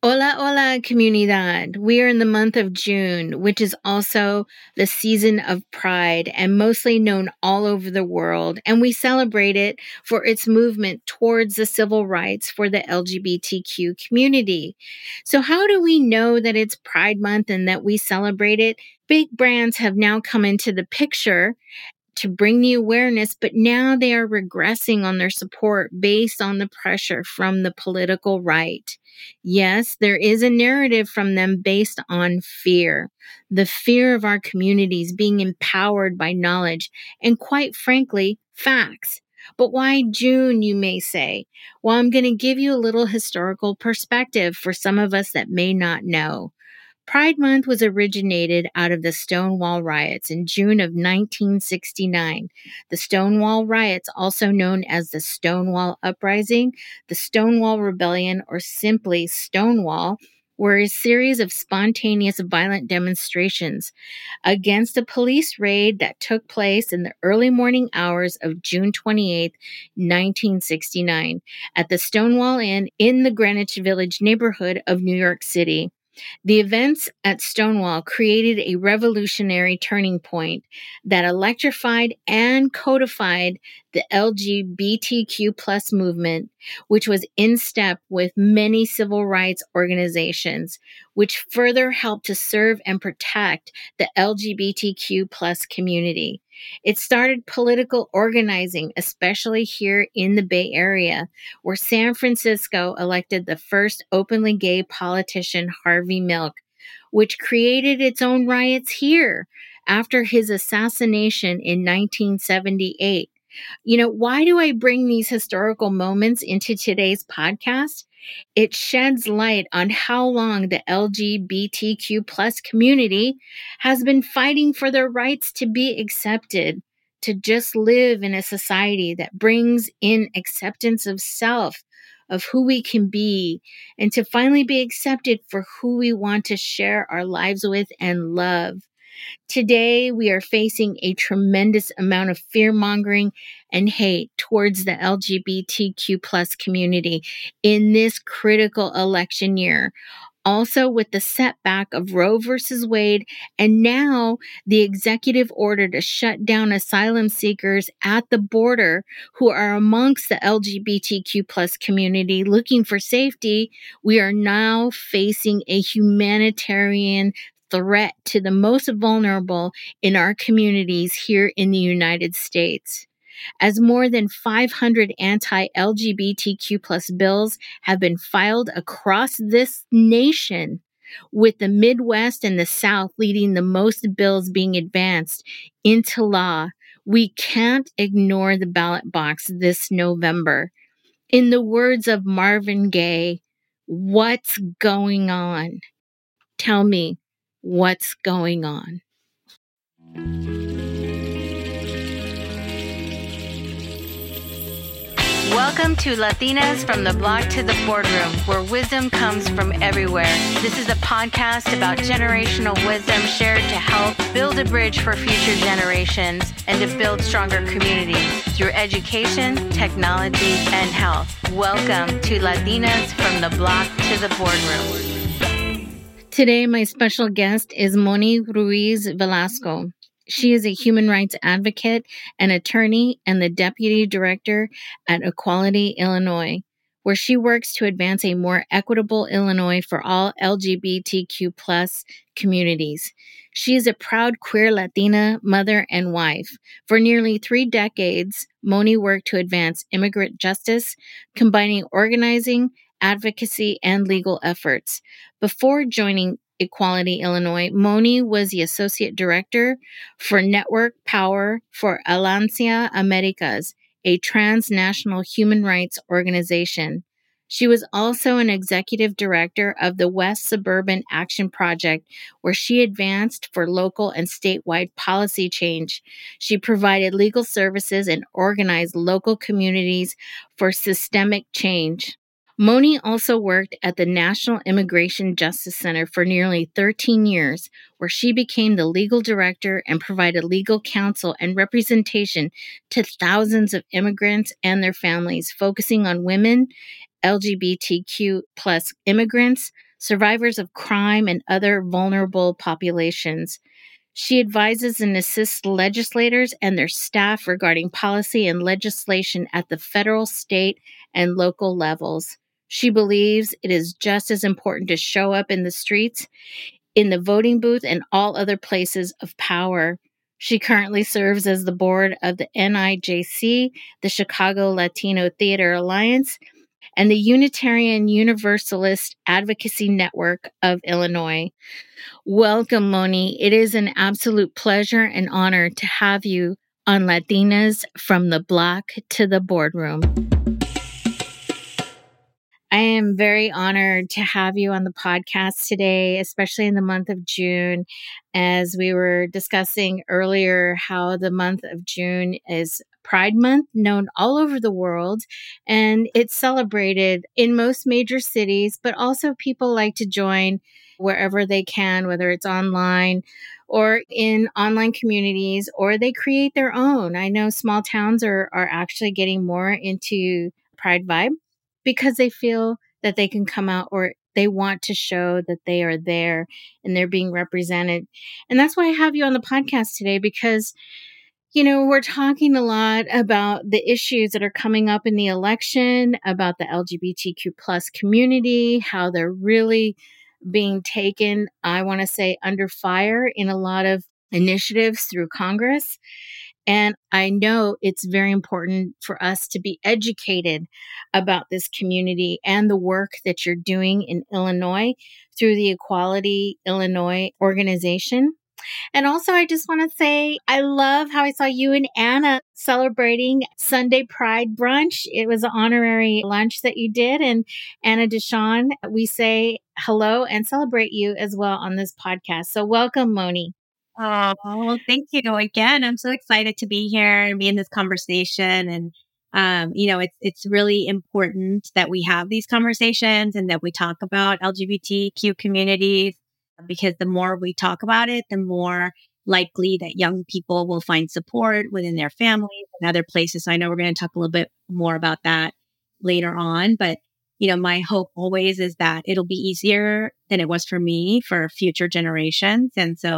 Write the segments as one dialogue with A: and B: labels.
A: Hola, hola, comunidad. We are in the month of June, which is also the season of Pride and mostly known all over the world. And we celebrate it for its movement towards the civil rights for the LGBTQ community. So how do we know that it's Pride Month and that we celebrate it? Big brands have now come into the picture to bring the awareness, but now they are regressing on their support based on the pressure from the political right. Yes, there is a narrative from them based on fear, the fear of our communities being empowered by knowledge and, quite frankly, facts. But why June, you may say? Well, I'm going to give you a little historical perspective for some of us that may not know. Pride Month was originated out of the Stonewall Riots in June of 1969. The Stonewall Riots, also known as the Stonewall Uprising, the Stonewall Rebellion, or simply Stonewall, were a series of spontaneous violent demonstrations against a police raid that took place in the early morning hours of June 28, 1969, at the Stonewall Inn in the Greenwich Village neighborhood of New York City. The events at Stonewall created a revolutionary turning point that electrified and codified the LGBTQ plus movement, which was in step with many civil rights organizations, which further helped to serve and protect the LGBTQ plus community. It started political organizing, especially here in the Bay Area, where San Francisco elected the first openly gay politician, Harvey Milk, which created its own riots here after his assassination in 1978. Why do I bring these historical moments into today's podcast? It sheds light on how long the LGBTQ plus community has been fighting for their rights to be accepted, to just live in a society that brings in acceptance of self, of who we can be, and to finally be accepted for who we want to share our lives with and love. Today, we are facing a tremendous amount of fear-mongering and hate towards the LGBTQ plus community in this critical election year. Also, with the setback of Roe versus Wade, and now the executive order to shut down asylum seekers at the border who are amongst the LGBTQ plus community looking for safety, we are now facing a humanitarian threat to the most vulnerable in our communities here in the United States. As more than 500 anti-LGBTQ plus bills have been filed across this nation, with the Midwest and the South leading the most bills being advanced into law, we can't ignore the ballot box this November. In the words of Marvin Gaye, what's going on? Tell me, what's going on? Welcome to Latinas from the Block to the Boardroom, where wisdom comes from everywhere. This is a podcast about generational wisdom shared to help build a bridge for future generations and to build stronger communities through education, technology, and health. Welcome to Latinas from the Block to the Boardroom. Today, my special guest is Moni Ruiz Velasco. She is a human rights advocate and attorney and the deputy director at Equality Illinois, where she works to advance a more equitable Illinois for all LGBTQ plus communities. She is a proud queer Latina mother and wife. For nearly 3 decades, Moni worked to advance immigrant justice, combining organizing, advocacy, and legal efforts. Before joining Equality Illinois, Moni was the Associate Director for Network Power for Alianza Americas, a transnational human rights organization. She was also an Executive Director of the West Suburban Action Project, where she advanced for local and statewide policy change. She provided legal services and organized local communities for systemic change. Moni also worked at the National Immigration Justice Center for nearly 13 years, where she became the legal director and provided legal counsel and representation to thousands of immigrants and their families, focusing on women, LGBTQ plus immigrants, survivors of crime, and other vulnerable populations. She advises and assists legislators and their staff regarding policy and legislation at the federal, state, and local levels. She believes it is just as important to show up in the streets, in the voting booth, and all other places of power. She currently serves as the board of the NIJC, the Chicago Latino Theater Alliance, and the Unitarian Universalist Advocacy Network of Illinois. Welcome, Moni. It is an absolute pleasure and honor to have you on Latinas from the Block to the Boardroom. I am very honored to have you on the podcast today, especially in the month of June, as we were discussing earlier how the month of June is Pride Month, known all over the world, and it's celebrated in most major cities, but also people like to join wherever they can, whether it's online or in online communities, or they create their own. I know small towns are actually getting more into Pride vibe because they feel that they can come out, or they want to show that they are there and they're being represented. And that's why I have you on the podcast today, because we're talking a lot about the issues that are coming up in the election, about the LGBTQ plus community, how they're really being taken, I want to say, under fire in a lot of initiatives through Congress. And I know it's very important for us to be educated about this community and the work that you're doing in Illinois through the Equality Illinois organization. And also, I just want to say, I love how I saw you and Anna celebrating Sunday Pride Brunch. It was an honorary lunch that you did. And Anna Deshawn, we say hello and celebrate you as well on this podcast. So welcome, Moni.
B: Oh, well, thank you again. I'm so excited to be here and be in this conversation. And, it's really important that we have these conversations and that we talk about LGBTQ communities, because the more we talk about it, the more likely that young people will find support within their families and other places. So I know we're going to talk a little bit more about that later on, but my hope always is that it'll be easier than it was for me for future generations.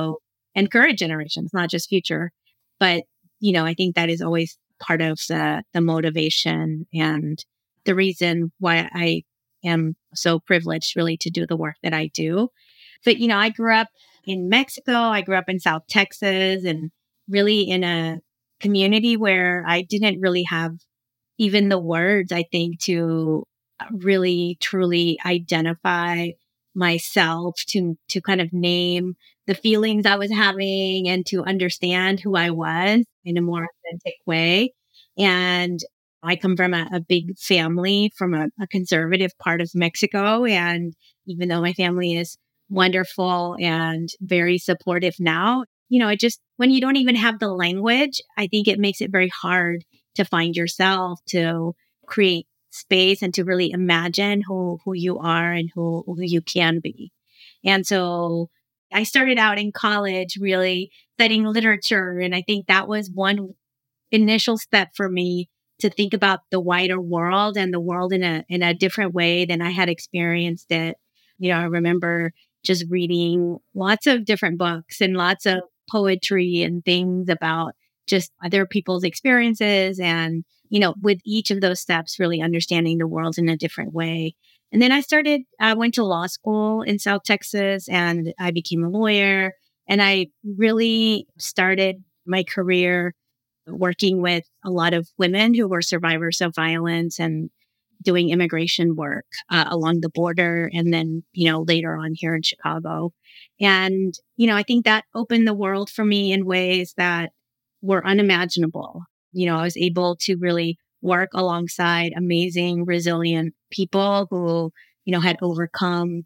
B: And current generations, not just future. But, I think that is always part of the motivation and the reason why I am so privileged really to do the work that I do. But, I grew up in Mexico. I grew up in South Texas, and really in a community where I didn't really have even the words, I think, to really truly identify myself, to kind of name the feelings I was having and to understand who I was in a more authentic way. And I come from a big family from a conservative part of Mexico. And even though my family is wonderful and very supportive now, it just, when you don't even have the language, I think it makes it very hard to find yourself, to create space, and to really imagine who you are and who you can be. And so I started out in college really studying literature. And I think that was one initial step for me to think about the wider world and the world in a different way than I had experienced it. I remember just reading lots of different books and lots of poetry and things about just other people's experiences. And, with each of those steps, really understanding the world in a different way. And then I went to law school in South Texas, and I became a lawyer. And I really started my career working with a lot of women who were survivors of violence and doing immigration work along the border. And then, later on here in Chicago. And, I think that opened the world for me in ways that were unimaginable. I was able to really work alongside amazing, resilient people who, had overcome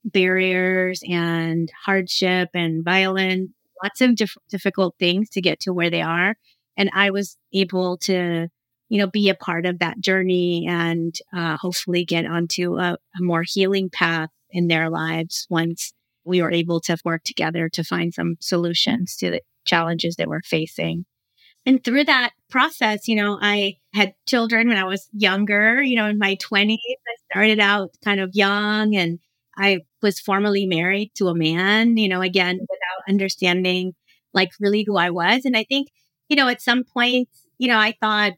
B: barriers and hardship and violence, lots of difficult things to get to where they are. And I was able to, be a part of that journey and hopefully get onto a more healing path in their lives once we were able to work together to find some solutions to the challenges that we're facing. And through that process, I had children when I was younger, in my 20s. I started out kind of young and I was formerly married to a man, again, without understanding like really who I was. And I think, at some point, I thought,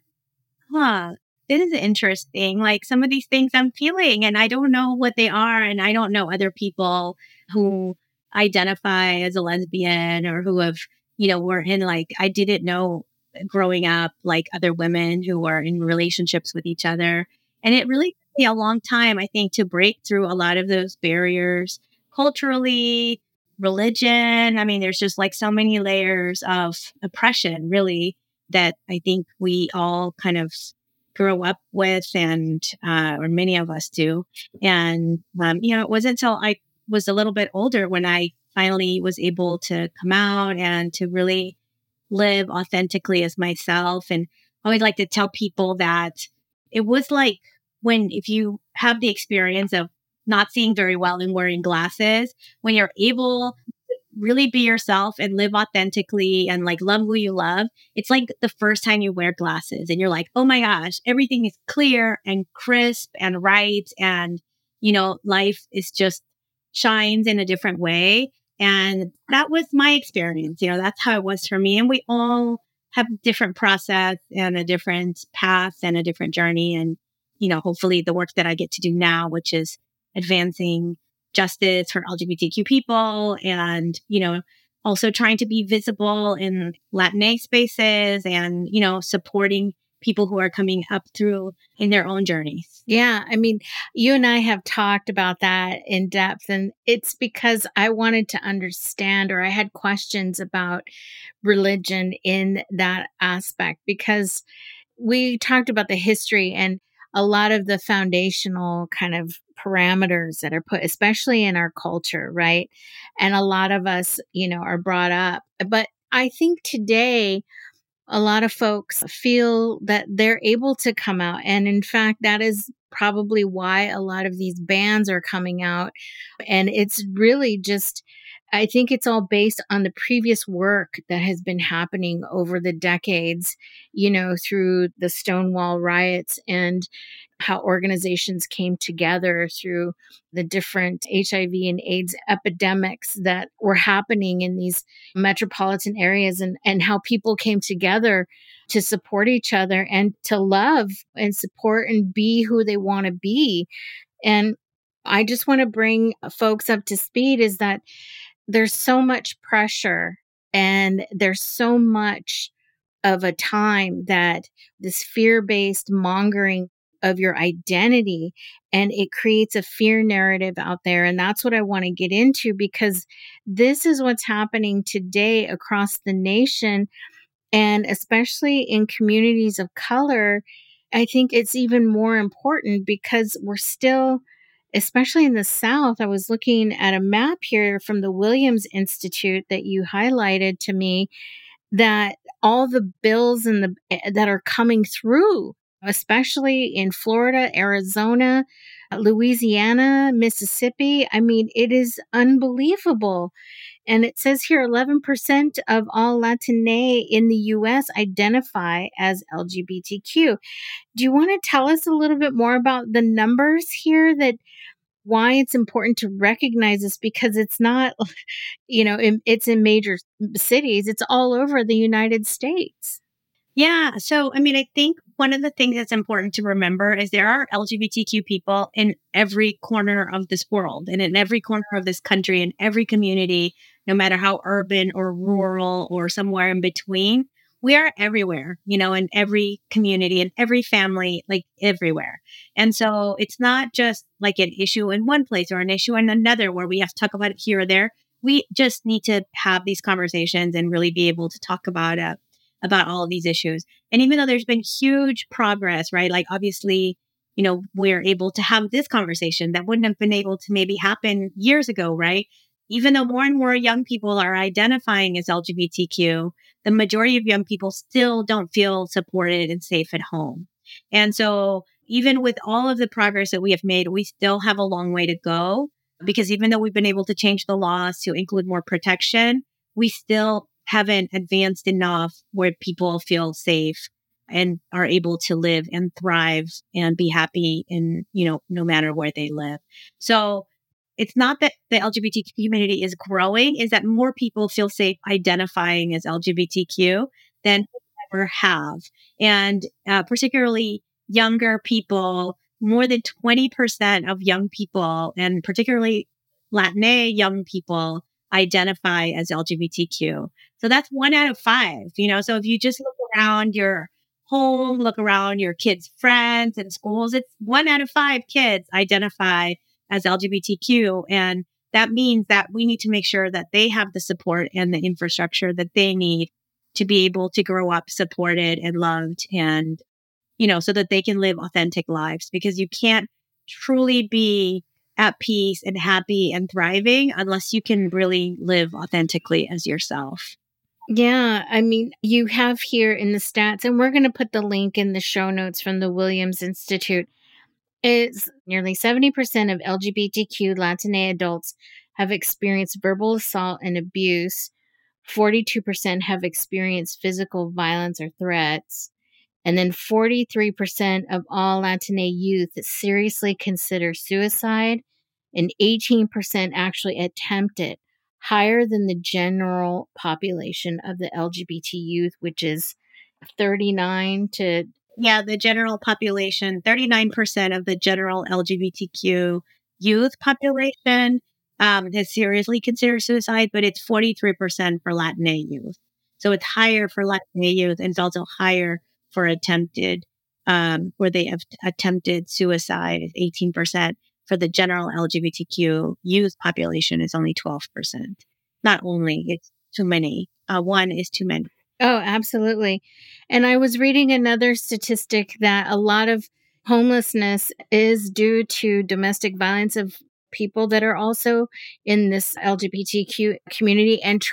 B: huh, this is interesting. Like some of these things I'm feeling and I don't know what they are. And I don't know other people who identify as a lesbian or who have, were in like, I didn't know growing up like other women who were in relationships with each other. And it really took me a long time, I think, to break through a lot of those barriers culturally, religion. I mean, there's just like so many layers of oppression, really, that I think we all kind of grew up with, and or many of us do. And it wasn't until I was a little bit older when I finally was able to come out and to really live authentically as myself. And I always like to tell people that it was like when if you have the experience of not seeing very well and wearing glasses, when you're able really be yourself and live authentically and like love who you love, it's like the first time you wear glasses and you're like, oh my gosh, everything is clear and crisp and right. And, life is just shines in a different way. And that was my experience. That's how it was for me. And we all have a different process and a different path and a different journey. And, hopefully the work that I get to do now, which is advancing justice for LGBTQ people and, also trying to be visible in Latinx spaces and, supporting people who are coming up through in their own journeys.
A: Yeah. I mean, you and I have talked about that in depth, and it's because I wanted to understand, or I had questions about religion in that aspect, because we talked about the history and a lot of the foundational kind of parameters that are put, especially in our culture, right? And a lot of us, are brought up. But I think today, a lot of folks feel that they're able to come out. And in fact, that is probably why a lot of these bands are coming out. And it's really just, I think it's all based on the previous work that has been happening over the decades, through the Stonewall riots and how organizations came together through the different HIV and AIDS epidemics that were happening in these metropolitan areas, and how people came together to support each other and to love and support and be who they want to be. And I just want to bring folks up to speed is that there's so much pressure and there's so much of a time that this fear-based mongering of your identity, and it creates a fear narrative out there. And that's what I want to get into, because this is what's happening today across the nation, and especially in communities of color. I think it's even more important because we're still, especially in the South. I was looking at a map here from the Williams Institute that you highlighted to me, that all the bills that are coming through, especially in Florida, Arizona, Louisiana, Mississippi. I mean, it is unbelievable. And it says here 11% of all Latine in the US identify as LGBTQ. Do you want to tell us a little bit more about the numbers here, that why it's important to recognize this? Because it's not, it's in major cities, it's all over the United States.
B: Yeah. So, I mean, I think one of the things that's important to remember is there are LGBTQ people in every corner of this world and in every corner of this country, in every community, no matter how urban or rural or somewhere in between. We are everywhere, in every community, in every family, like everywhere. And so it's not just like an issue in one place or an issue in another where we have to talk about it here or there. We just need to have these conversations and really be able to talk about all of these issues. And even though there's been huge progress, right? Like obviously, we're able to have this conversation that wouldn't have been able to maybe happen years ago, right? Even though more and more young people are identifying as LGBTQ, the majority of young people still don't feel supported and safe at home. And so even with all of the progress that we have made, we still have a long way to go, because even though we've been able to change the laws to include more protection, we still haven't advanced enough where people feel safe and are able to live and thrive and be happy in, no matter where they live. So it's not that the LGBTQ community is growing, is that more people feel safe identifying as LGBTQ than ever have. And particularly younger people, more than 20% of young people, and particularly Latina young people, identify as LGBTQ. So that's 1 out of 5, So if you just look around your home, look around your kids' friends and schools, it's 1 out of 5 kids identify as LGBTQ. And that means that we need to make sure that they have the support and the infrastructure that they need to be able to grow up supported and loved and, so that they can live authentic lives, because you can't truly be at peace and happy and thriving unless you can really live authentically as yourself.
A: Yeah, I mean, you have here in the stats, and we're going to put the link in the show notes from the Williams Institute, is nearly 70% of LGBTQ Latina adults have experienced verbal assault and abuse. 42% have experienced physical violence or threats. And then 43% of all Latina youth seriously consider suicide, and 18% actually attempt it, higher than the general population of the LGBT youth, which is 39 to.
B: Yeah, the general population, 39% of the general LGBTQ youth population has seriously considered suicide, but it's 43% for Latina youth. So it's higher for Latina youth, and it's also higher for where they have attempted suicide is 18%. For the general LGBTQ youth population is only 12%. Not only, it's too many. One is too many.
A: Oh, absolutely. And I was reading another statistic that a lot of homelessness is due to domestic violence of people that are also in this LGBTQ community, and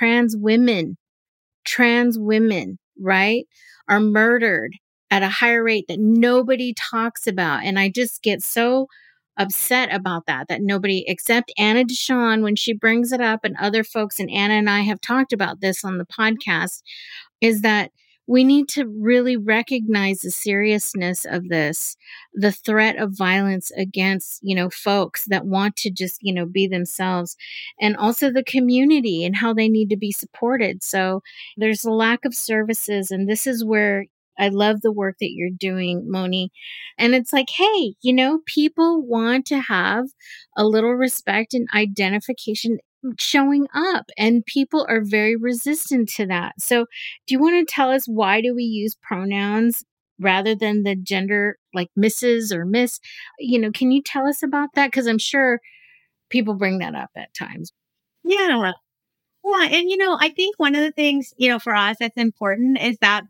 A: trans women, right, are murdered at a higher rate that nobody talks about. And I just get so upset about that nobody, except Anna Deshawn, when she brings it up, and other folks, and Anna and I have talked about this on the podcast, is that we need to really recognize the seriousness of this, the threat of violence against, folks that want to just, be themselves, and also the community and how they need to be supported. So there's a lack of services. And this is where I love the work that you're doing, Moni. And it's like, hey, people want to have a little respect and identification showing up, and people are very resistant to that. So do you want to tell us, why do we use pronouns rather than the gender, like Mrs. or Miss? Can you tell us about that? Because I'm sure people bring that up at times.
B: Yeah. Well, and I think one of the things, for us that's important is that,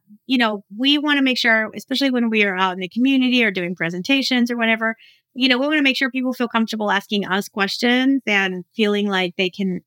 B: we want to make sure, especially when we are out in the community or doing presentations or whatever, we want to make sure people feel comfortable asking us questions and feeling like they can,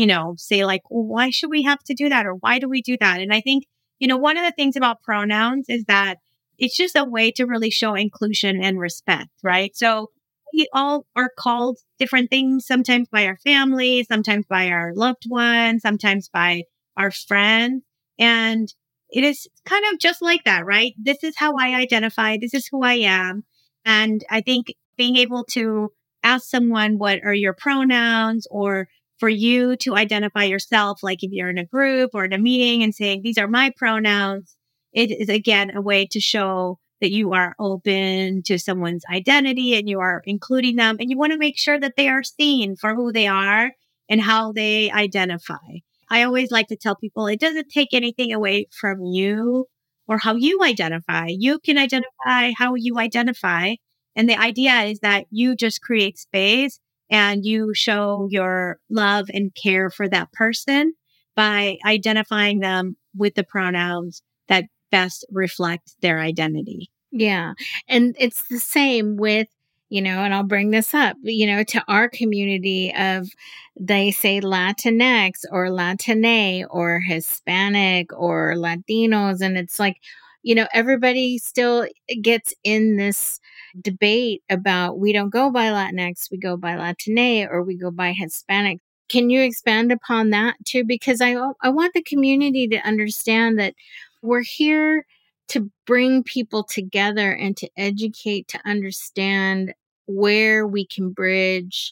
B: say like, well, why should we have to do that? Or why do we do that? And I think, one of the things about pronouns is that it's just a way to really show inclusion and respect, right? So we all are called different things, sometimes by our family, sometimes by our loved ones, sometimes by our friends. And it is kind of just like that, right? This is how I identify. This is who I am. And I think being able to ask someone, what are your pronouns? Or for you to identify yourself, like if you're in a group or in a meeting and saying, these are my pronouns, it is again a way to show that you are open to someone's identity and you are including them, and you want to make sure that they are seen for who they are and how they identify. I always like to tell people it doesn't take anything away from you or how you identify. You can identify how you identify. And the idea is that you just create space and you show your love and care for that person by identifying them with the pronouns that best reflect their identity.
A: Yeah. And it's the same with, and I'll bring this up, to our community of, they say Latinx or Latine or Hispanic or Latinos. And it's like, everybody still gets in this debate about, we don't go by Latinx, we go by Latine, or we go by Hispanic. Can you expand upon that too? Because I want the community to understand that we're here to bring people together and to educate, to understand where we can bridge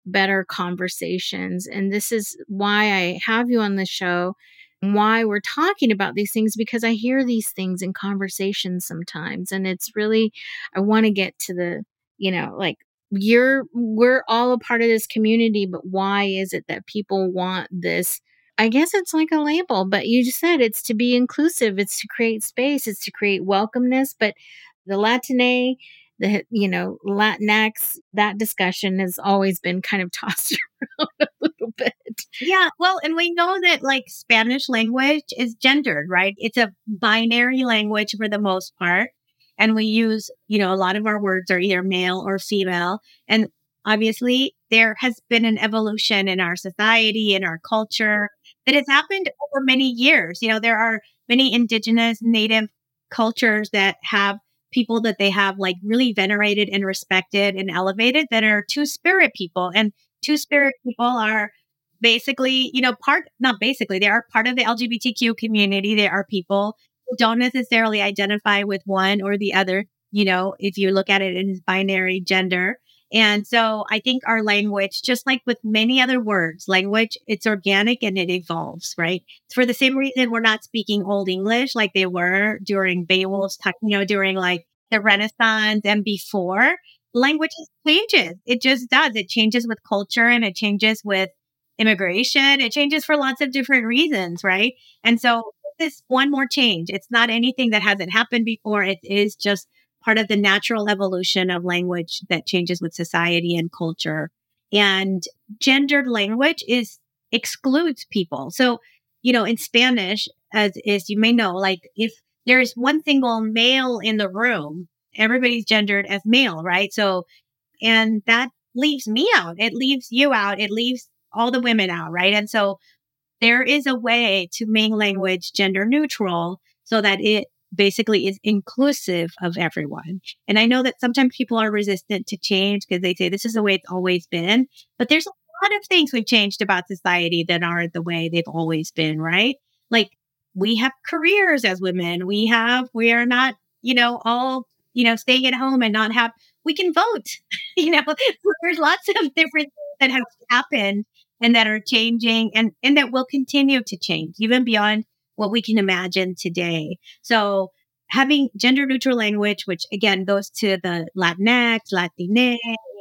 A: better conversations. And this is why I have you on the show, and why we're talking about these things, because I hear these things in conversations sometimes. And it's really, I want to get to the, like, we're all a part of this community, but why is it that people want this? I guess it's like a label, but you just said it's to be inclusive, it's to create space, it's to create welcomeness. But the Latine, Latinx, that discussion has always been kind of tossed around a little bit.
B: Yeah, well, and we know that like Spanish language is gendered, right? It's a binary language for the most part. And we use, a lot of our words are either male or female. And obviously, there has been an evolution in our society, in our culture that has happened over many years. There are many indigenous native cultures that have people that they have like really venerated and respected and elevated that are two spirit people. And two spirit people are basically, not basically, they are part of the LGBTQ community. They are people who don't necessarily identify with one or the other, if you look at it in binary gender. And so I think our language, just like with many other words, language, it's organic and it evolves, right? For the same reason we're not speaking Old English like they were during Beowulf's time, during like the Renaissance and before. Language changes. It just does. It changes with culture and it changes with immigration. It changes for lots of different reasons, right? And so this one more change. It's not anything that hasn't happened before. It is just part of the natural evolution of language that changes with society and culture. And gendered language excludes people. So, in Spanish, as you may know, like if there's one single male in the room, everybody's gendered as male, right? So, and that leaves me out. It leaves you out. It leaves all the women out, right? And so there is a way to make language gender neutral so that it basically is inclusive of everyone. And I know that sometimes people are resistant to change because they say this is the way it's always been. But there's a lot of things we've changed about society that aren't the way they've always been, right? Like we have careers as women. We are not, all, staying at home and not have, we can vote. There's lots of different things that have happened and that are changing and that will continue to change even beyond what we can imagine today. So having gender neutral language, which again goes to the Latinx, Latine,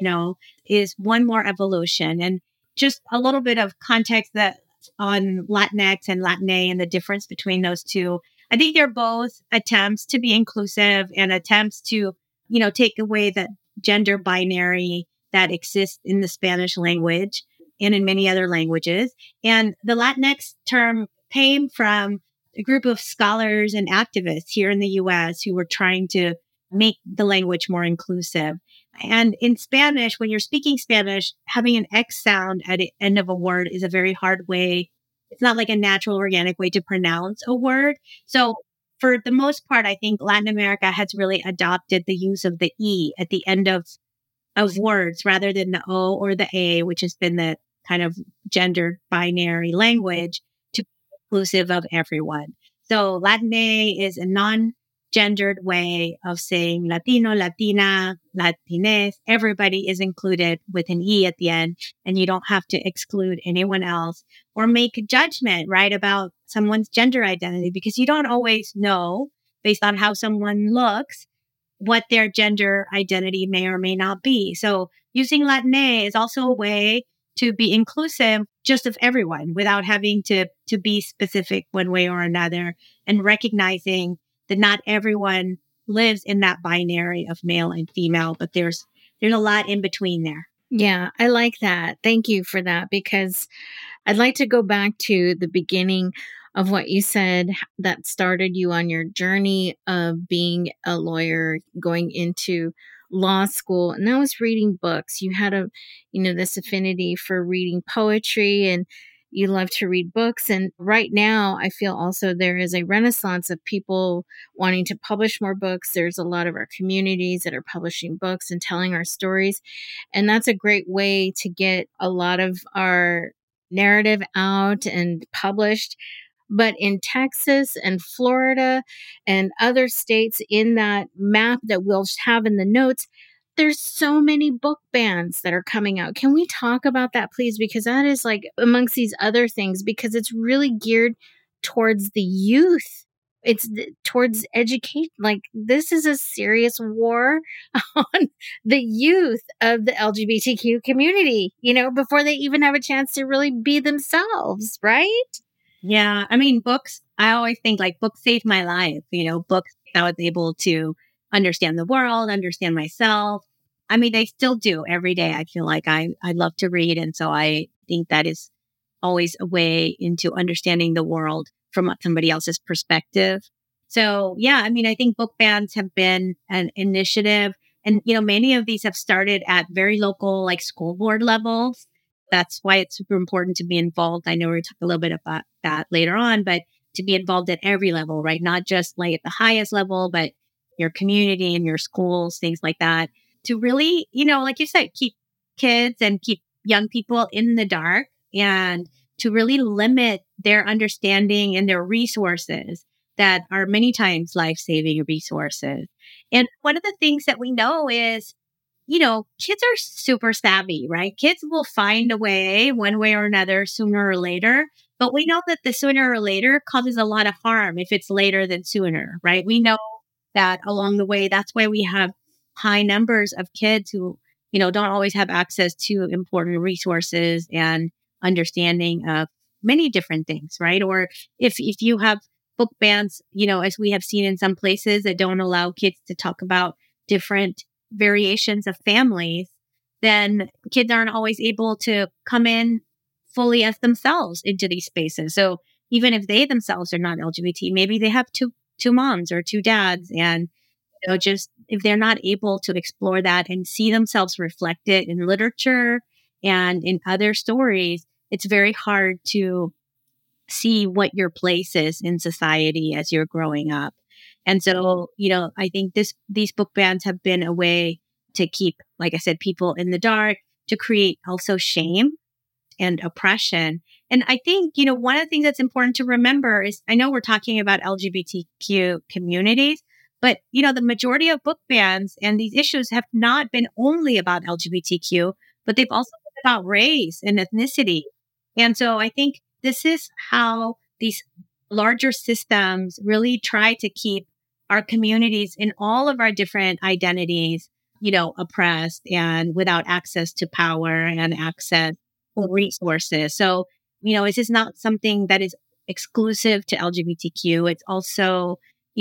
B: is one more evolution. And just a little bit of context that on Latinx and Latine and the difference between those two. I think they're both attempts to be inclusive and attempts to, take away that gender binary that exists in the Spanish language and in many other languages. And the Latinx term came from a group of scholars and activists here in the US who were trying to make the language more inclusive. And in Spanish, when you're speaking Spanish, having an X sound at the end of a word is a very hard way. It's not like a natural, organic way to pronounce a word. So for the most part, I think Latin America has really adopted the use of the E at the end of words rather than the O or the A, which has been the kind of gender binary language to be inclusive of everyone. So Latine is a non-gendered way of saying Latino, Latina, Latinx. Everybody is included with an E at the end, and you don't have to exclude anyone else or make a judgment, right, about someone's gender identity because you don't always know based on how someone looks what their gender identity may or may not be. So using Latine is also a way to be inclusive just of everyone without having to be specific one way or another and recognizing that not everyone lives in that binary of male and female, but there's a lot in between there.
A: Yeah, I like that. Thank you for that, because I'd like to go back to the beginning of what you said that started you on your journey of being a lawyer, going into law school, and that was reading books. You had this affinity for reading poetry, and you love to read books. And right now, I feel also there is a renaissance of people wanting to publish more books. There's a lot of our communities that are publishing books and telling our stories. And that's a great way to get a lot of our narrative out and published. But in Texas and Florida and other states in that map that we'll have in the notes, there's so many book bans that are coming out. Can we talk about that, please? Because that is like amongst these other things, because it's really geared towards the youth. It's towards education. Like, this is a serious war on the youth of the LGBTQ community, before they even have a chance to really be themselves, right?
B: Yeah. I mean, books, I always think like books saved my life. Books, I was able to understand the world, understand myself. I mean, they still do every day. I feel like I love to read. And so I think that is always a way into understanding the world from somebody else's perspective. So, yeah, I mean, I think book bans have been an initiative. And, many of these have started at very local, like school board levels. That's why it's super important to be involved. I know we'll talk a little bit about that later on, but to be involved at every level, right? Not just like at the highest level, but your community and your schools, things like that, to really, like you said, keep kids and keep young people in the dark and to really limit their understanding and their resources that are many times life-saving resources. And one of the things that we know is, kids are super savvy, right? Kids will find a way, one way or another, sooner or later. But we know that the sooner or later causes a lot of harm if it's later than sooner, right? We know that along the way, that's why we have high numbers of kids who, don't always have access to important resources and understanding of many different things, right? Or if you have book bans, as we have seen in some places that don't allow kids to talk about different variations of families, then kids aren't always able to come in fully as themselves into these spaces. So even if they themselves are not LGBT, maybe they have two moms or two dads, and just if they're not able to explore that and see themselves reflected in literature and in other stories, it's very hard to see what your place is in society as you're growing up. And so, I think these book bans have been a way to keep, like I said, people in the dark, to create also shame and oppression. And I think, one of the things that's important to remember is, I know we're talking about LGBTQ communities, but, the majority of book bans and these issues have not been only about LGBTQ, but they've also been about race and ethnicity. And so I think this is how these larger systems really try to keep our communities in all of our different identities, oppressed and without access to power and access to resources. So, this is not something that is exclusive to LGBTQ. It's also,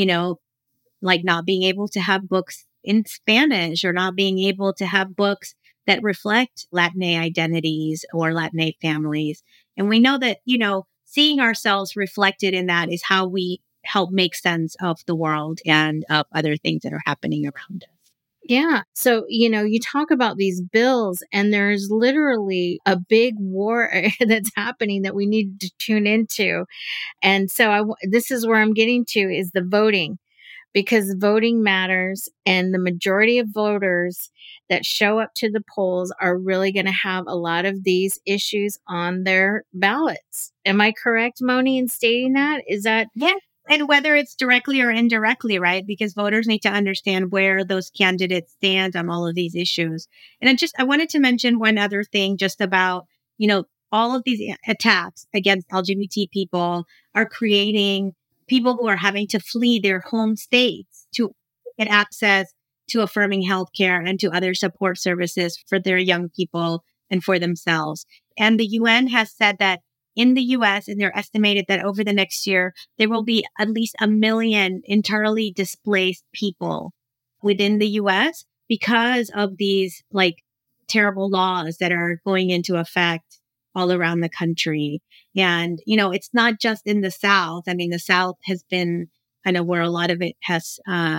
B: like not being able to have books in Spanish or not being able to have books that reflect Latinx identities or Latinx families. And we know that, seeing ourselves reflected in that is how we help make sense of the world and of other things that are happening around us.
A: Yeah. So, you talk about these bills, and there's literally a big war that's happening that we need to tune into. And so this is where I'm getting to, is the voting, because voting matters, and the majority of voters that show up to the polls are really going to have a lot of these issues on their ballots. Am I correct, Moni, in stating that? Is that?
B: Yeah. And whether it's directly or indirectly, right? Because voters need to understand where those candidates stand on all of these issues. And I wanted to mention one other thing just about, all of these attacks against LGBT people are creating people who are having to flee their home states to get access to affirming healthcare and to other support services for their young people and for themselves. And the UN has said that in the US, and they're estimated that over the next year, there will be at least 1 million internally displaced people within the US because of these like terrible laws that are going into effect all around the country. And, it's not just in the South. I mean, the South has been kind of where a lot of it has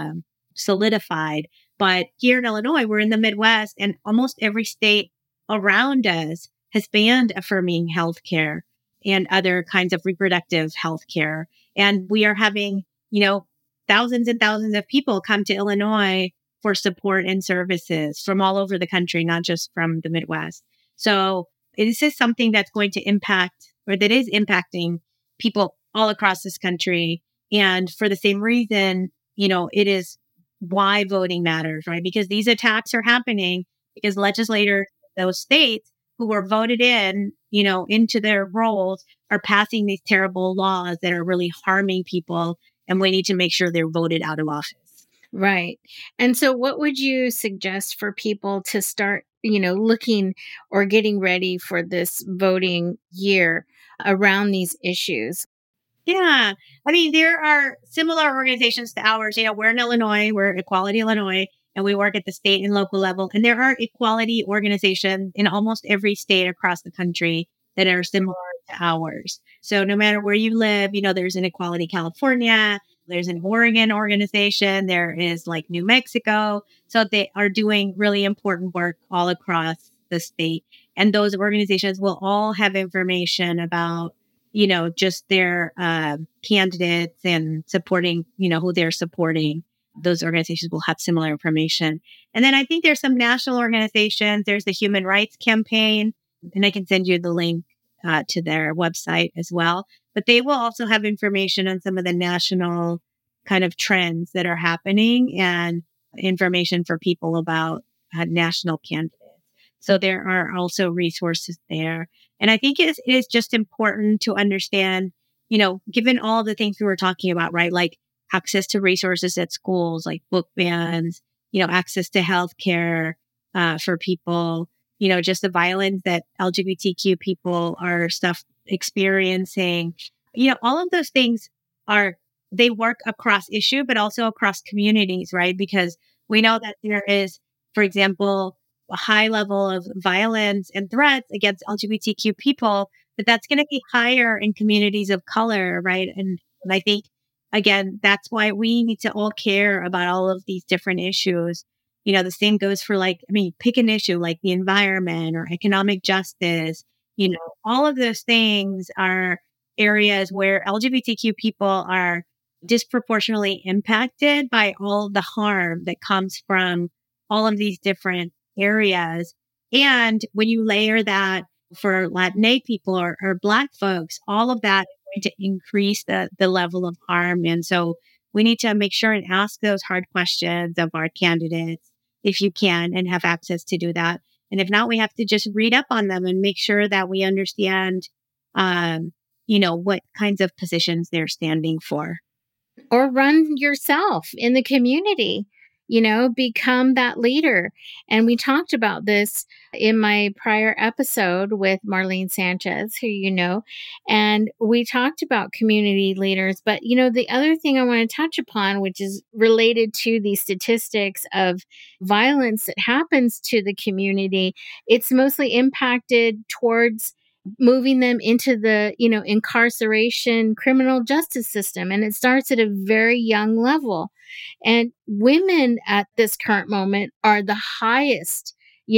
B: solidified. But here in Illinois, we're in the Midwest, and almost every state around us has banned affirming healthcare and other kinds of reproductive health care. And we are having, thousands and thousands of people come to Illinois for support and services from all over the country, not just from the Midwest. So this is something that's going to impact, or that is impacting people all across this country. And for the same reason, it is why voting matters, right? Because these attacks are happening because legislators, those states who were voted in, into their roles are passing these terrible laws that are really harming people. And we need to make sure they're voted out of office.
A: Right. And so, what would you suggest for people to start, looking or getting ready for this voting year around these issues?
B: Yeah. I mean, there are similar organizations to ours. We're in Illinois, we're Equality Illinois, and we work at the state and local level. And there are equality organizations in almost every state across the country that are similar to ours. So no matter where you live, there's an Equality California, there's an Oregon organization, there is like New Mexico. So they are doing really important work all across the state. And those organizations will all have information about just their candidates and supporting, who they're supporting. Those organizations will have similar information. And then I think there's some national organizations. There's the Human Rights Campaign, and I can send you the link to their website as well. But they will also have information on some of the national kind of trends that are happening and information for people about national candidates. So there are also resources there. And I think it is just important to understand, given all the things we were talking about, right? Like access to resources at schools, like book bans, access to healthcare for people, just the violence that LGBTQ people are experiencing. All of those things they work across issue, but also across communities, right? Because we know that there is, for example, a high level of violence and threats against LGBTQ people, but that's going to be higher in communities of color, right? And I think, again, that's why we need to all care about all of these different issues. The same goes for pick an issue like the environment or economic justice. All of those things are areas where LGBTQ people are disproportionately impacted by all the harm that comes from all of these different areas. And when you layer that for Latinx people or Black folks, all of that is going to increase the level of harm. And so we need to make sure and ask those hard questions of our candidates if you can and have access to do that. And if not, we have to just read up on them and make sure that we understand, what kinds of positions they're standing for.
A: Or run yourself in the community, become that leader. And we talked about this in my prior episode with Marlene Sanchez, who and we talked about community leaders. But, the other thing I want to touch upon, which is related to the statistics of violence that happens to the community, it's mostly impacted towards moving them into the incarceration criminal justice system, and it starts at a very young level. And women at this current moment are the highest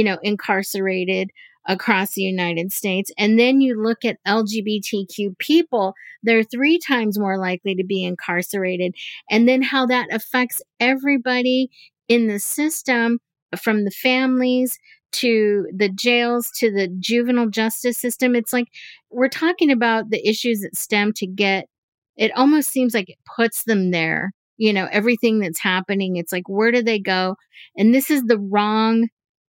A: incarcerated across the United States. And then you look at LGBTQ people, they're 3 times more likely to be incarcerated. And then how that affects everybody in the system, from the families to the jails to the juvenile justice system. It's like we're talking about the issues that stem to get, it almost seems like it puts them there. Everything that's happening, it's like, where do they go? And this is the wrong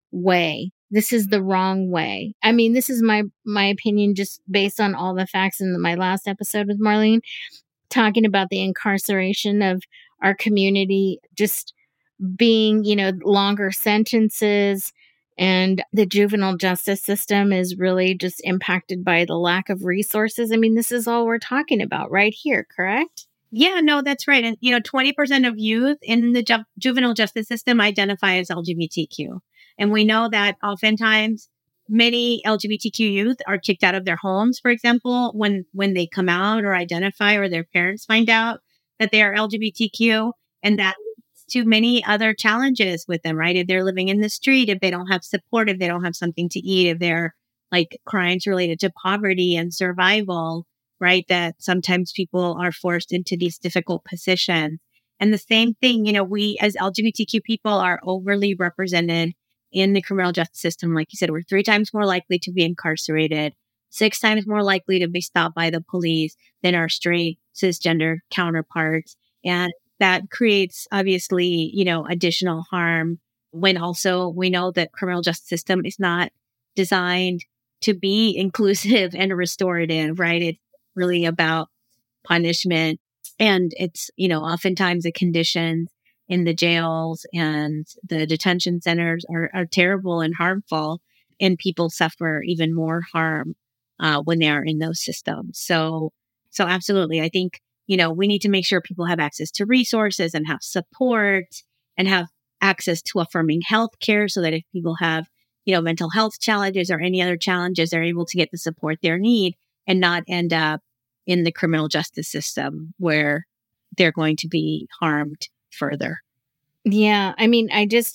A: way. This is the wrong way. I mean, this is my opinion, just based on all the facts in my last episode with Marlene, talking about the incarceration of our community, just being, longer sentences. And the juvenile justice system is really just impacted by the lack of resources. I mean, this is all we're talking about right here, correct?
B: Yeah, no, that's right. And, 20% of youth in the juvenile justice system identify as LGBTQ. And we know that oftentimes many LGBTQ youth are kicked out of their homes, for example, when they come out or identify, or their parents find out that they are LGBTQ. And that leads to many other challenges with them, right? If they're living in the street, if they don't have support, if they don't have something to eat, if they're like crimes related to poverty and survival, right? That sometimes people are forced into these difficult positions. And the same thing, we as LGBTQ people are overly represented in the criminal justice system. Like you said, we're 3 times more likely to be incarcerated, 6 times more likely to be stopped by the police than our straight cisgender counterparts. And that creates obviously, additional harm when also we know that criminal justice system is not designed to be inclusive and restorative, right? It's really about punishment. And it's, oftentimes the conditions in the jails and the detention centers are terrible and harmful, and people suffer even more harm when they are in those systems. So absolutely, I think, we need to make sure people have access to resources and have support and have access to affirming health care so that if people have, mental health challenges or any other challenges, they're able to get the support they need and not end up in the criminal justice system where they're going to be harmed further.
A: Yeah. I mean,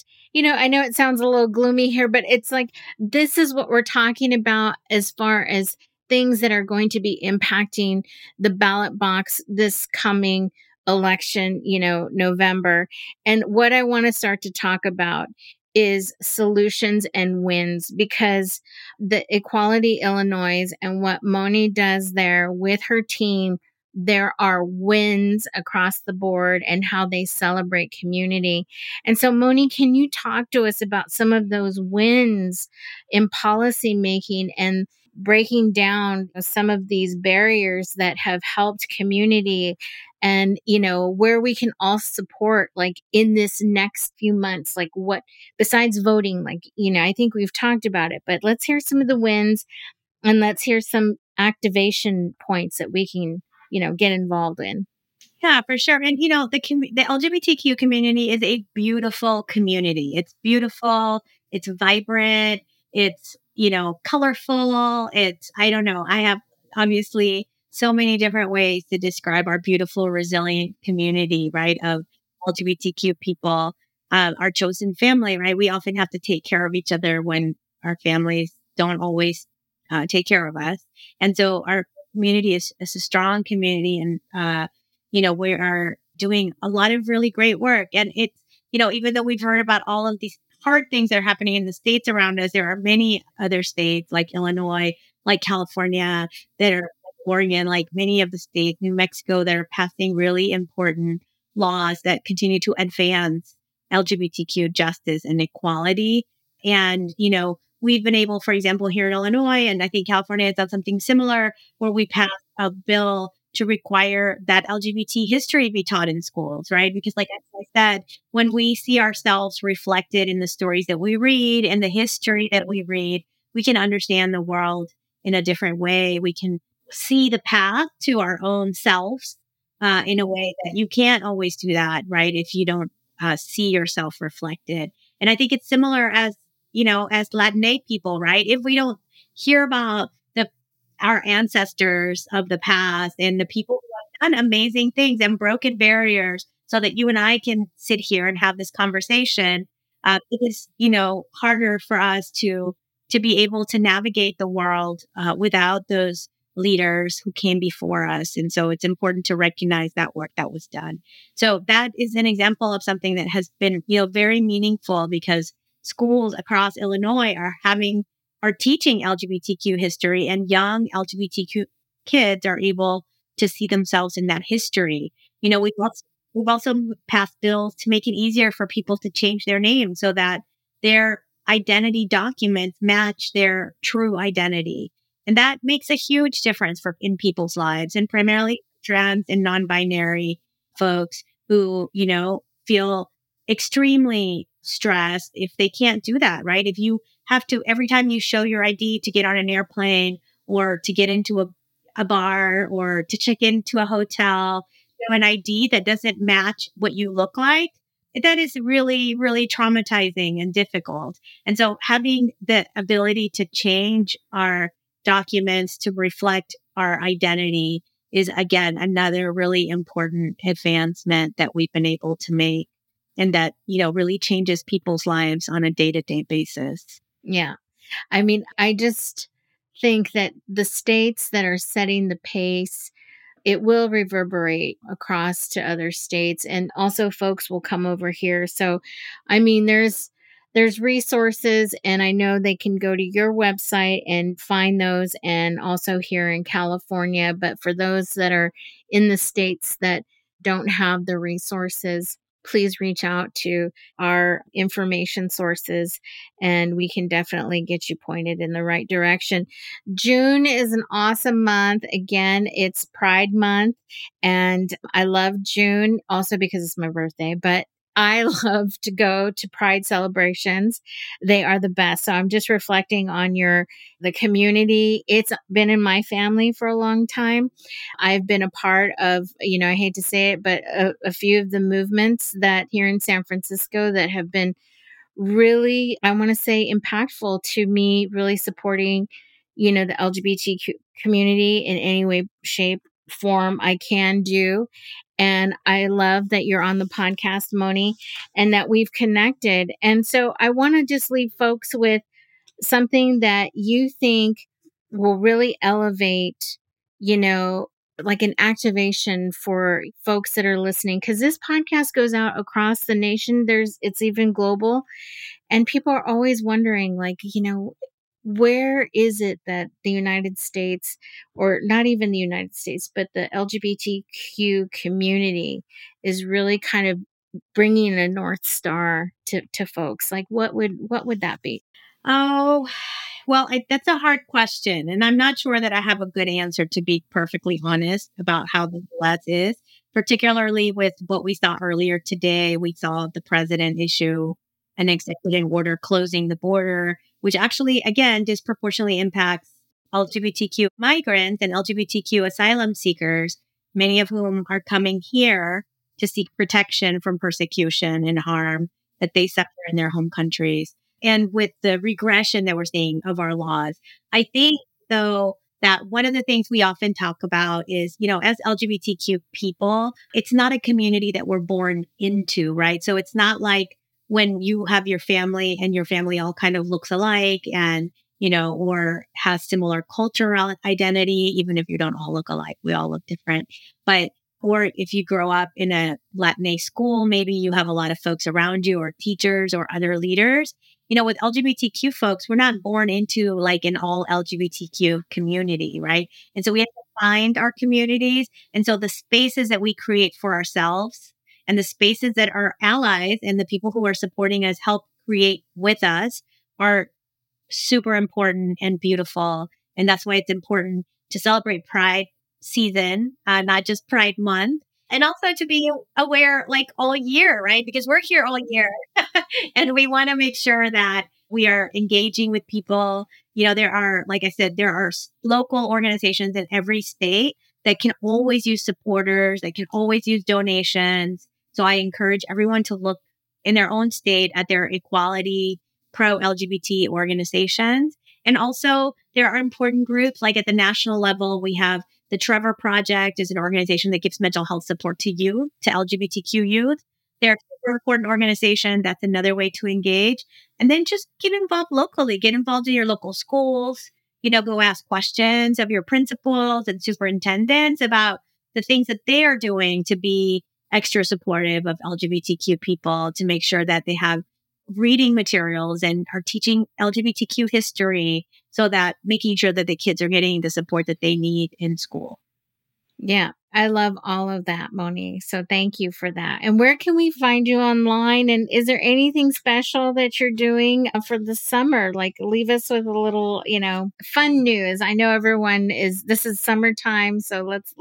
A: I know it sounds a little gloomy here, but it's like, this is what we're talking about as far as things that are going to be impacting the ballot box this coming election, November. And what I want to start to talk about is solutions and wins, because the Equality Illinois and what Moni does there with her team, there are wins across the board and how they celebrate community. And so, Moni, can you talk to us about some of those wins in policy making and breaking down some of these barriers that have helped community, and where we can all support, like in this next few months, like what besides voting, like I think we've talked about it, but let's hear some of the wins, and let's hear some activation points that we can get involved in.
B: Yeah, for sure. And the LGBTQ community is a beautiful community. It's beautiful. It's vibrant. It's colorful. It's I don't know. I have obviously so many different ways to describe our beautiful, resilient community, right? Of LGBTQ people, our chosen family, right? We often have to take care of each other when our families don't always take care of us, and so our community is a strong community, and we are doing a lot of really great work. And it's, even though we've heard about all of these hard things that are happening in the states around us, there are many other states like Illinois, like California, that are Oregon, like many of the states, New Mexico, that are passing really important laws that continue to advance LGBTQ justice and equality. And, we've been able, for example, here in Illinois, and I think California has done something similar, where we passed a bill to require that LGBT history be taught in schools, right? Because like I said, when we see ourselves reflected in the stories that we read and the history that we read, we can understand the world in a different way. We can see the path to our own selves in a way that you can't always do that, right? If you don't see yourself reflected. And I think it's similar as, as Latinx people, right? If we don't hear about our ancestors of the past and the people who have done amazing things and broken barriers so that you and I can sit here and have this conversation, it is, harder for us to be able to navigate the world without those leaders who came before us. And so it's important to recognize that work that was done. So that is an example of something that has been, very meaningful, because schools across Illinois are teaching LGBTQ history, and young LGBTQ kids are able to see themselves in that history. We've also passed bills to make it easier for people to change their name so that their identity documents match their true identity. And that makes a huge difference in people's lives, and primarily trans and non-binary folks who, feel extremely stressed if they can't do that, right? If you have to, every time you show your ID to get on an airplane or to get into a bar or to check into a hotel, an ID that doesn't match what you look like, that is really, really traumatizing and difficult. And so having the ability to change our documents to reflect our identity is, again, another really important advancement that we've been able to make, and that, really changes people's lives on a day-to-day basis.
A: Yeah. I mean, I just think that the states that are setting the pace, it will reverberate across to other states, and also folks will come over here. So, I mean, there's resources, and I know they can go to your website and find those, and also here in California. But for those that are in the states that don't have the resources, please reach out to our information sources and we can definitely get you pointed in the right direction. June is an awesome month. Again, it's Pride Month, and I love June also because it's my birthday, but I love to go to Pride celebrations. They are the best. So I'm just reflecting on the community. It's been in my family for a long time. I've been a part of, I hate to say it, but a few of the movements that here in San Francisco that have been really, I want to say, impactful to me, really supporting, the LGBTQ community in any way, shape, form I can do. And I love that you're on the podcast, Moni, and that we've connected. And so I want to just leave folks with something that you think will really elevate, like an activation for folks that are listening, because this podcast goes out across the nation. It's even global, and people are always wondering, like, where is it that the United States, or not even the United States, but the LGBTQ community is really kind of bringing a North Star to folks? Like, what would that be?
B: Oh, well, that's a hard question. And I'm not sure that I have a good answer, to be perfectly honest, about how the US is, particularly with what we saw earlier today. We saw the president issue an executive order closing the border, which actually, again, disproportionately impacts LGBTQ migrants and LGBTQ asylum seekers, many of whom are coming here to seek protection from persecution and harm that they suffer in their home countries. And with the regression that we're seeing of our laws, I think, though, that one of the things we often talk about is, as LGBTQ people, it's not a community that we're born into, right? So it's not like when you have your family and your family all kind of looks alike and, or has similar cultural identity, even if you don't all look alike, we all look different. But or if you grow up in a Latinx school, maybe you have a lot of folks around you or teachers or other leaders. With LGBTQ folks, we're not born into like an all LGBTQ community, right? And so we have to find our communities. And so the spaces that we create for ourselves and the spaces that our allies and the people who are supporting us help create with us are super important and beautiful. And that's why it's important to celebrate Pride season, not just Pride Month. And also to be aware like all year, right? Because we're here all year and we want to make sure that we are engaging with people. There are, like I said, there are local organizations in every state that can always use supporters, that can always use donations. So I encourage everyone to look in their own state at their equality pro-LGBT organizations. And also there are important groups like at the national level, we have the Trevor Project is an organization that gives mental health support to youth, to LGBTQ youth. They're a super important organization. That's another way to engage. And then just get involved locally, get involved in your local schools, go ask questions of your principals and superintendents about the things that they are doing to be extra supportive of LGBTQ people, to make sure that they have reading materials and are teaching LGBTQ history, so that making sure that the kids are getting the support that they need in school.
A: Yeah, I love all of that, Moni. So thank you for that. And where can we find you online? And is there anything special that you're doing for the summer? Like, leave us with a little, fun news. I know this is summertime, so let's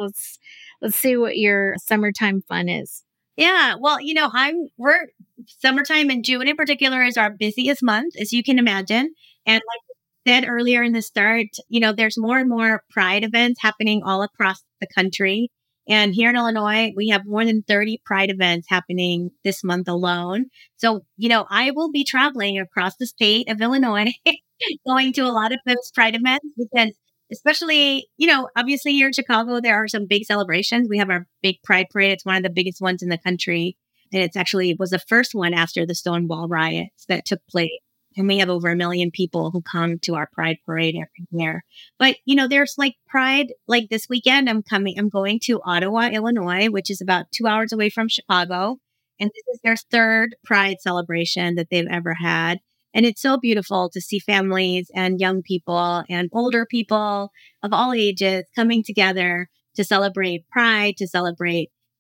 A: see what your summertime fun is.
B: Yeah, well, we're summertime, and June in particular is our busiest month, as you can imagine. And like I said earlier in the start, there's more and more Pride events happening all across the country. And here in Illinois, we have more than 30 Pride events happening this month alone. So, I will be traveling across the state of Illinois, going to a lot of those Pride events because especially, obviously here in Chicago, there are some big celebrations. We have our big Pride Parade. It's one of the biggest ones in the country. And it was the first one after the Stonewall riots that took place. And we have over 1 million people who come to our Pride Parade every year. But, there's like Pride, like this weekend, I'm going to Ottawa, Illinois, which is about 2 hours away from Chicago. And this is their third Pride celebration that they've ever had. And it's so beautiful to see families and young people and older people of all ages coming together to celebrate Pride, to celebrate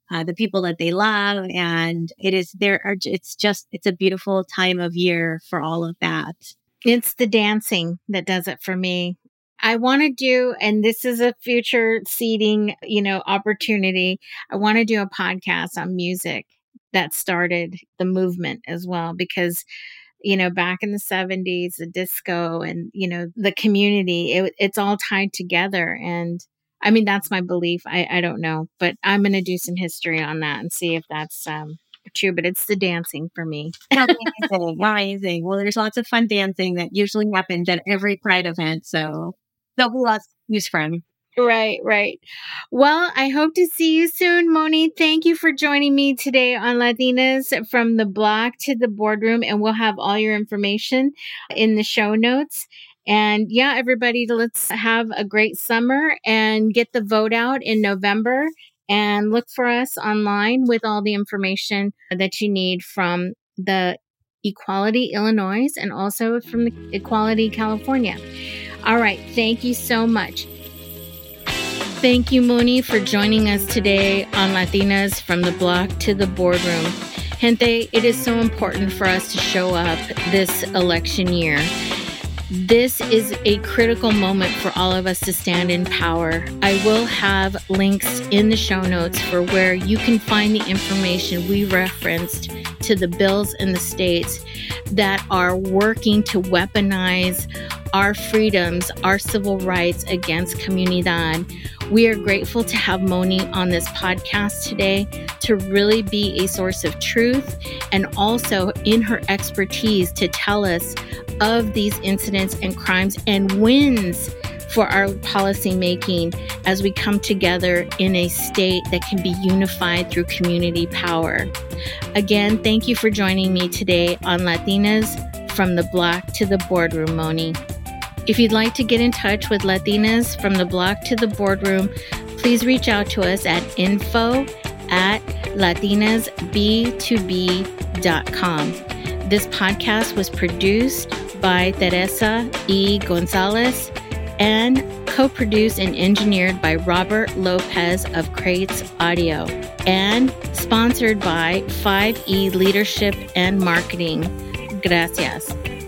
B: the people that they love. And it's a beautiful time of year for all of that.
A: It's the dancing that does it for me. I want to do, and this is a future seeding, opportunity. I want to do a podcast on music that started the movement as well, because, back in the 70s, the disco and, the community, it's all tied together. And I mean, that's my belief. I don't know, but I'm going to do some history on that and see if that's, true, but it's the dancing for me.
B: Amazing. Well, there's lots of fun dancing that usually happens at every Pride event. So there'll be lots to use from.
A: Right. Well, I hope to see you soon, Moni. Thank you for joining me today on Latinas from the Block to the Boardroom, and we'll have all your information in the show notes. And yeah, everybody, let's have a great summer and get the vote out in November. And look for us online with all the information that you need from the Equality Illinois and also from the Equality California. All right. Thank you so much. Thank you, Moni, for joining us today on Latinas from the Block to the Boardroom. Gente, it is so important for us to show up this election year. This is a critical moment for all of us to stand in power. I will have links in the show notes for where you can find the information we referenced to the bills in the states that are working to weaponize our freedoms, our civil rights against Comunidad. We are grateful to have Moni on this podcast today to really be a source of truth and also in her expertise to tell us of these incidents and crimes and wins for our policymaking as we come together in a state that can be unified through community power. Again, thank you for joining me today on Latinas from the Block to the Boardroom, Moni. If you'd like to get in touch with Latinas from the Block to the Boardroom, please reach out to us at info@latinasb2b.com. This podcast was produced by Teresa E. Gonzalez and co-produced and engineered by Robert Lopez of Crates Audio and sponsored by 5E Leadership and Marketing. Gracias.